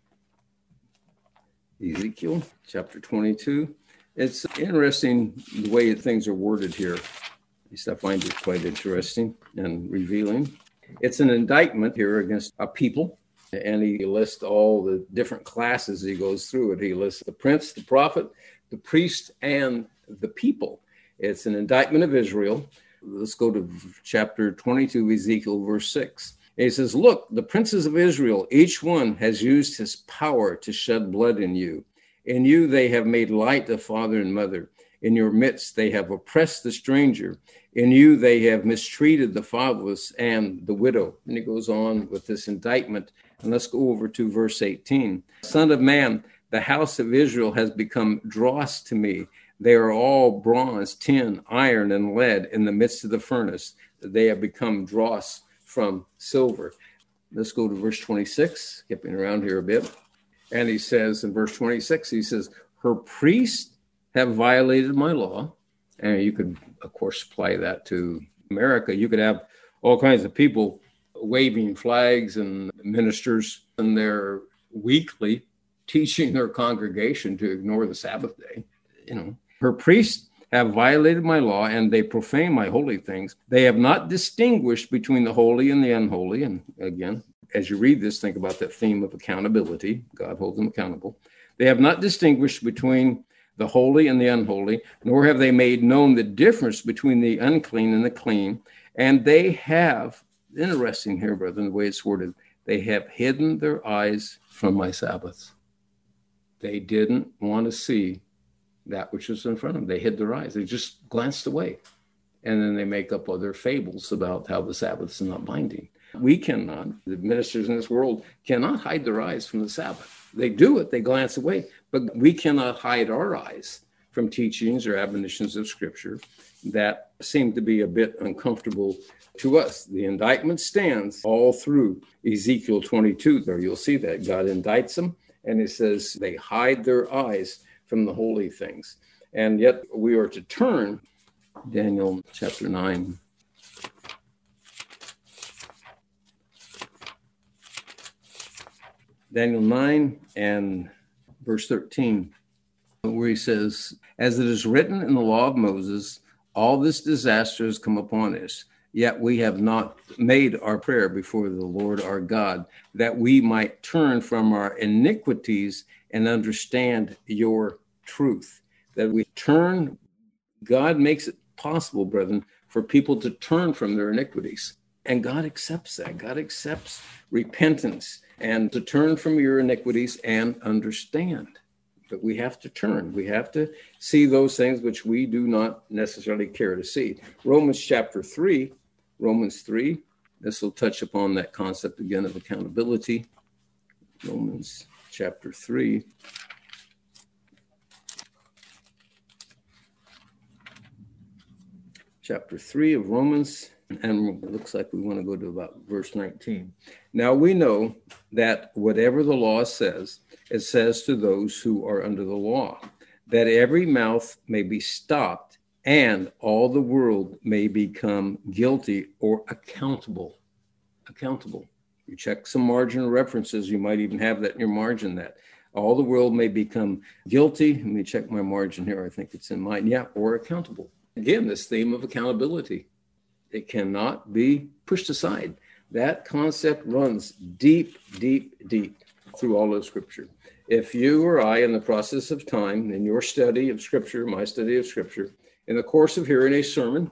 Ezekiel chapter 22. It's interesting the way things are worded here. At least I find it quite interesting and revealing. It's an indictment here against a people. And he lists all the different classes he goes through it. He lists the prince, the prophet, the priest, and the people. It's an indictment of Israel. Let's go to chapter 22, Ezekiel, verse 6. He says, look, the princes of Israel, each one has used his power to shed blood in you. In you they have made light of father and mother. In your midst they have oppressed the stranger. In you they have mistreated the fatherless and the widow. And he goes on with this indictment. And let's go over to verse 18. Son of man, the house of Israel has become dross to me. They are all bronze, tin, iron, and lead in the midst of the furnace. They have become dross from silver. Let's go to verse 26, skipping around here a bit. And he says in verse 26, he says, her priests have violated my law. And you could, of course, apply that to America. You could have all kinds of people waving flags and ministers in their weekly teaching their congregation to ignore the Sabbath day. You know, her priests have violated my law and they profane my holy things. They have not distinguished between the holy and the unholy. And again, as you read this, think about that theme of accountability. God holds them accountable. They have not distinguished between the holy and the unholy, nor have they made known the difference between the unclean and the clean. And they have, interesting here, brother, the way it's worded, they have hidden their eyes from my Sabbaths. They didn't want to see that which was in front of them. They hid their eyes. They just glanced away. And then they make up other fables about how the Sabbaths are not binding. We cannot, the ministers in this world cannot hide their eyes from the Sabbath. They do it, they glance away, but we cannot hide our eyes from teachings or admonitions of Scripture that seem to be a bit uncomfortable to us. The indictment stands all through Ezekiel 22 there. You'll see that God indicts them, and it says they hide their eyes from the holy things. And yet we are to turn, Daniel chapter 9. Daniel 9 and verse 13, where he says, as it is written in the law of Moses, all this disaster has come upon us, yet we have not made our prayer before the Lord our God, that we might turn from our iniquities and understand your truth. That we turn, God makes it possible, brethren, for people to turn from their iniquities. And God accepts that. God accepts repentance and to turn from your iniquities and understand. But we have to turn. We have to see those things which we do not necessarily care to see. Romans 3, this will touch upon that concept again of accountability. Romans chapter 3. Chapter 3 of Romans, and it looks like we want to go to about verse 19. Now we know that whatever the law says, it says to those who are under the law, that every mouth may be stopped and all the world may become guilty or accountable. Accountable. You check some marginal references, you might even have that in your margin, that all the world may become guilty. Let me check my margin here. I think it's in mine. Yeah, or accountable. Again, this theme of accountability. It cannot be pushed aside. That concept runs deep, deep, deep through all of Scripture. If you or I, in the process of time, in your study of Scripture, my study of Scripture, in the course of hearing a sermon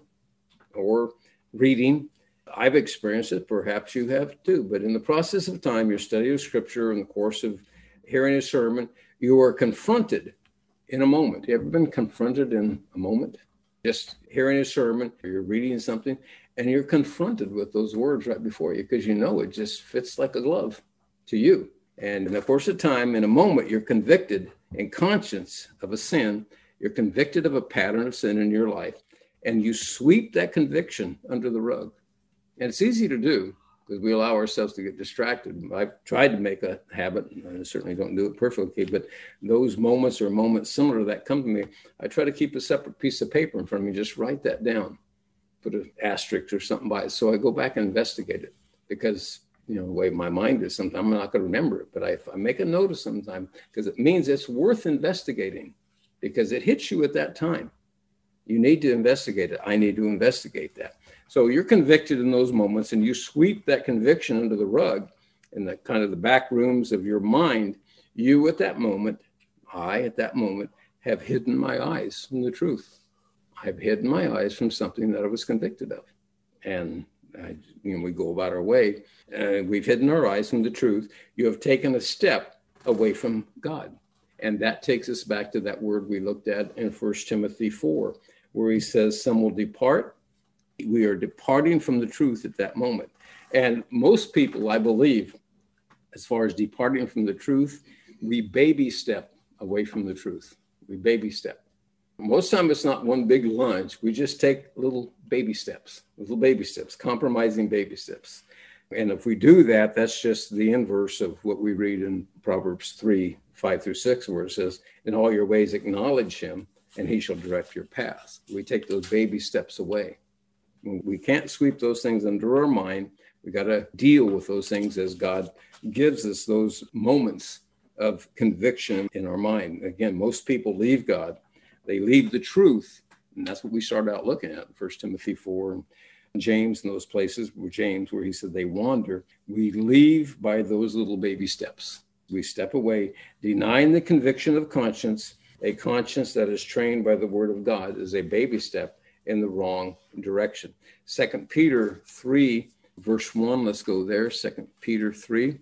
or reading, I've experienced it, perhaps you have too, but in the process of time, your study of Scripture, in the course of hearing a sermon, you are confronted in a moment. You ever been confronted in a moment? Just hearing a sermon, or you're reading something, and you're confronted with those words right before you because you know it just fits like a glove to you. And in the course of time, in a moment, you're convicted in conscience of a sin. You're convicted of a pattern of sin in your life, and you sweep that conviction under the rug. And it's easy to do because we allow ourselves to get distracted. I've tried to make a habit, and I certainly don't do it perfectly, but those moments or moments similar to that come to me, I try to keep a separate piece of paper in front of me, just write that down, put an asterisk or something by it. So I go back and investigate it because, the way my mind is, sometimes I'm not going to remember it, but I make a note of sometime because it means it's worth investigating because it hits you at that time. You need to investigate it. I need to investigate that. So you're convicted in those moments and you sweep that conviction under the rug in the kind of the back rooms of your mind. You at that moment, I at that moment have hidden my eyes from the truth. I've hidden my eyes from something that I was convicted of. And we go about our way. We've hidden our eyes from the truth. You have taken a step away from God. And that takes us back to that word we looked at in 1 Timothy 4, where he says, some will depart. We are departing from the truth at that moment. And most people, I believe, as far as departing from the truth, we baby step away from the truth. We baby step. Most time it's not one big lunge. We just take little baby steps, compromising baby steps. And if we do that, that's just the inverse of what we read in Proverbs 3, 5 through 6, where it says, in all your ways acknowledge him, and he shall direct your paths. We take those baby steps away. We can't sweep those things under our mind. We got to deal with those things as God gives us those moments of conviction in our mind. Again, most people leave God. They leave the truth. And that's what we started out looking at, 1 Timothy 4 and James and those places where he said they wander. We leave by those little baby steps. We step away, denying the conviction of conscience. A conscience that is trained by the word of God is a baby step in the wrong direction. 2 Peter 3, verse 1, let's go there. 2 Peter 3.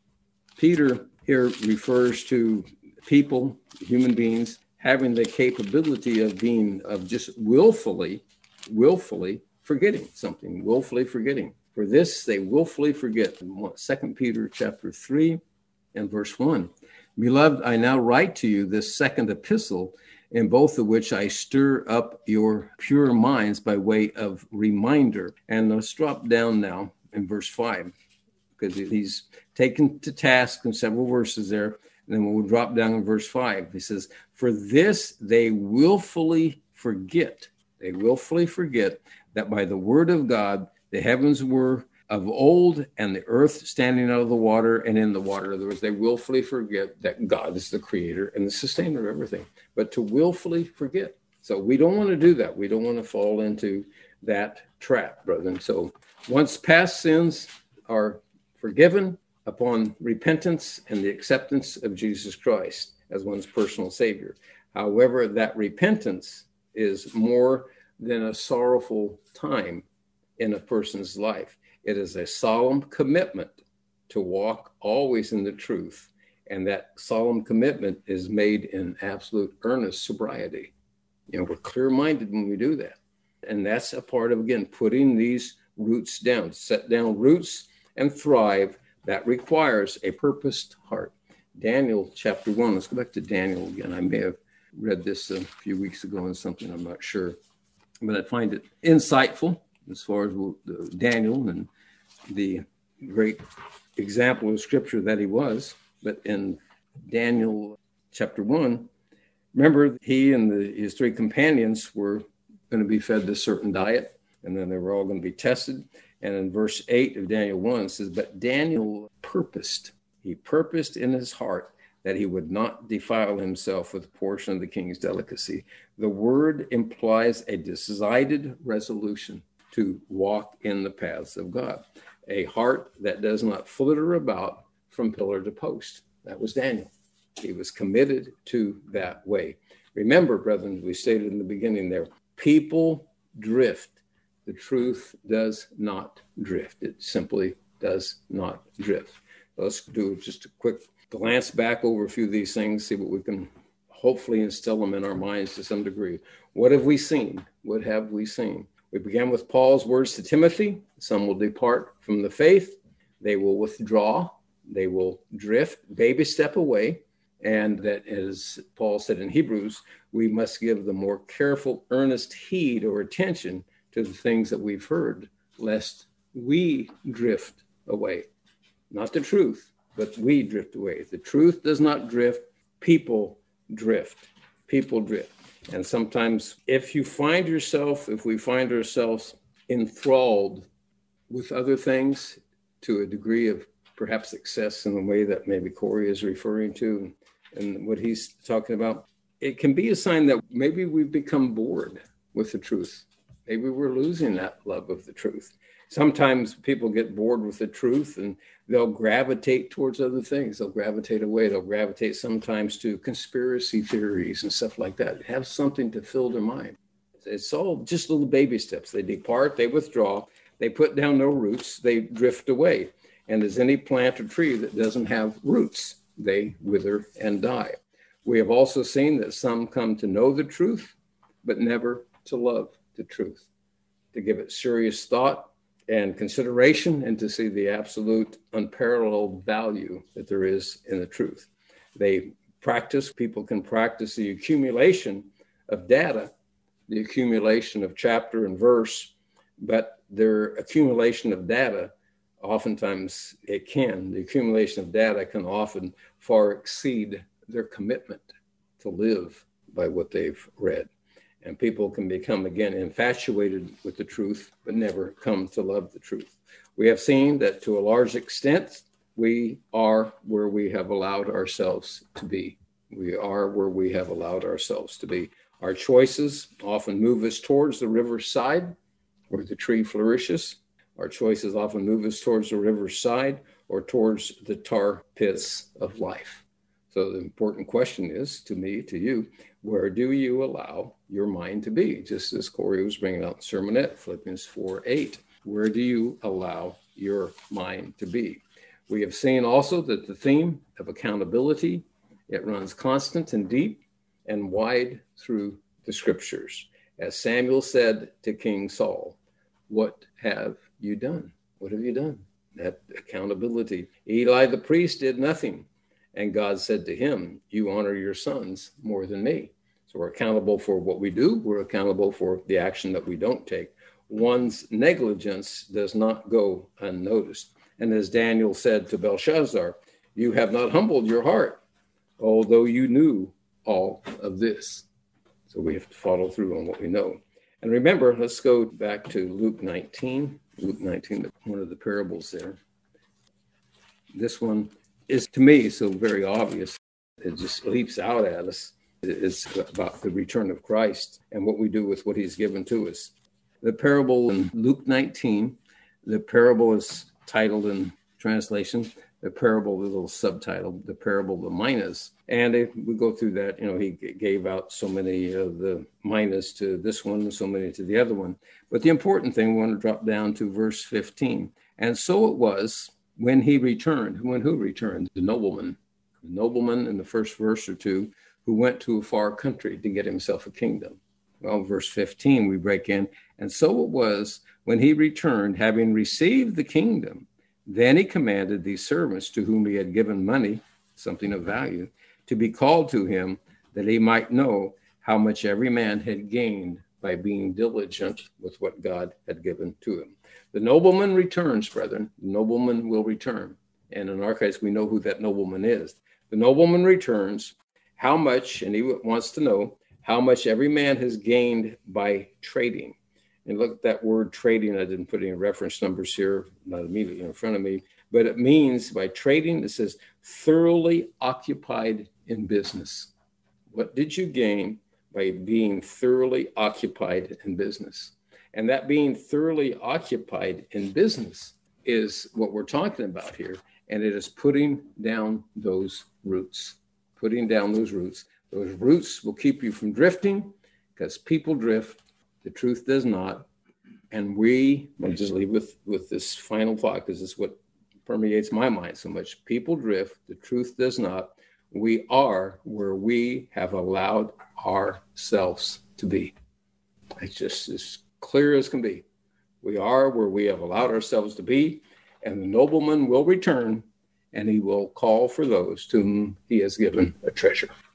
Peter here refers to people, human beings, having the capability of just willfully forgetting something, willfully forgetting. For this they willfully forget. 2 Peter chapter 3 and verse 1. Beloved, I now write to you this second epistle, in both of which I stir up your pure minds by way of reminder. And let's drop down now in verse 5, because he's taken to task in several verses there. And then we'll drop down in verse 5. He says, for this they willfully forget. They willfully forget that by the word of God, the heavens were of old and the earth standing out of the water and in the water. In other words, they willfully forget that God is the creator and the sustainer of everything, but to willfully forget. So we don't want to do that. We don't want to fall into that trap, brethren. So once past sins are forgiven upon repentance and the acceptance of Jesus Christ as one's personal Savior. However, that repentance is more than a sorrowful time in a person's life. It is a solemn commitment to walk always in the truth. And that solemn commitment is made in absolute earnest sobriety. We're clear-minded when we do that. And that's a part of, again, putting these roots down, set down roots and thrive. That requires a purposed heart. Daniel chapter 1, let's go back to Daniel again. I may have read this a few weeks ago in something, I'm not sure. But I find it insightful as far as Daniel and the great example of scripture that he was. But in Daniel chapter 1, remember he and his three companions were going to be fed this certain diet, and then they were all going to be tested. And in verse 8 of Daniel 1, it says, but Daniel purposed in his heart that he would not defile himself with a portion of the king's delicacy. The word implies a decided resolution to walk in the paths of God, a heart that does not flitter about from pillar to post. That was Daniel. He was committed to that way. Remember, brethren, we stated in the beginning there, people drift. The truth does not drift. It simply does not drift. Let's do just a quick glance back over a few of these things, see what we can hopefully instill them in our minds to some degree. What have we seen? What have we seen? We began with Paul's words to Timothy. Some will depart from the faith. They will withdraw. They will drift, baby step away. And that, as Paul said in Hebrews, we must give the more careful, earnest heed or attention to the things that we've heard, lest we drift away. Not the truth, but we drift away. The truth does not drift. People drift. People drift. And sometimes if we find ourselves enthralled with other things to a degree of perhaps excess in the way that maybe Corey is referring to and what he's talking about, it can be a sign that maybe we've become bored with the truth. Maybe we're losing that love of the truth. Sometimes people get bored with the truth and they'll gravitate towards other things. They'll gravitate away. They'll gravitate sometimes to conspiracy theories and stuff like that. Have something to fill their mind. It's all just little baby steps. They depart, they withdraw, they put down no roots, they drift away. And as any plant or tree that doesn't have roots, they wither and die. We have also seen that some come to know the truth, but never to love the truth, to give it serious thought and consideration, and to see the absolute unparalleled value that there is in the truth. People can practice the accumulation of data, the accumulation of chapter and verse, but their accumulation of data, oftentimes the accumulation of data can often far exceed their commitment to live by what they've read. And people can become, again, infatuated with the truth, but never come to love the truth. We have seen that to a large extent, we are where we have allowed ourselves to be. We are where we have allowed ourselves to be. Our choices often move us towards the riverside where the tree flourishes. Our choices often move us towards the riverside or towards the tar pits of life. So the important question is, to me, to you, where do you allow your mind to be? Just as Corey was bringing out in Sermonette, Philippians 4:8. Where do you allow your mind to be? We have seen also that the theme of accountability, it runs constant and deep and wide through the scriptures. As Samuel said to King Saul, what have you done? What have you done? That accountability. Eli the priest did nothing. And God said to him, you honor your sons more than me. So we're accountable for what we do. We're accountable for the action that we don't take. One's negligence does not go unnoticed. And as Daniel said to Belshazzar, you have not humbled your heart, although you knew all of this. So we have to follow through on what we know. And remember, let's go back to Luke 19. Luke 19, one of the parables there. This one is, to me, so very obvious. It just leaps out at us. It's about the return of Christ and what we do with what he's given to us. The parable in Luke 19, the parable is titled in translation, the parable, the little subtitle, the parable of the minas. And if we go through that, he gave out so many of the minas to this one and so many to the other one. But the important thing, we want to drop down to verse 15. And so it was when he returned. When who returned? The nobleman. The nobleman in the first verse or two who went to a far country to get himself a kingdom. Well, verse 15, we break in. And so it was when he returned, having received the kingdom, then he commanded these servants to whom he had given money, something of value, to be called to him that he might know how much every man had gained by being diligent with what God had given to him. The nobleman returns, brethren. The nobleman will return. And in our case, we know who that nobleman is. The nobleman returns how much, and he wants to know how much every man has gained by trading. And look at that word trading. I didn't put any reference numbers here, not immediately in front of me, but it means by trading, it says thoroughly occupied in business. What did you gain by being thoroughly occupied in business? And that being thoroughly occupied in business is what we're talking about here. And it is putting down those roots, putting down those roots. Those roots will keep you from drifting because people drift. The truth does not. And I'll just leave with this final thought because it's what permeates my mind so much. People drift. The truth does not. We are where we have allowed ourselves to be. It's just as clear as can be. We are where we have allowed ourselves to be, and the nobleman will return, and he will call for those to whom he has given a treasure.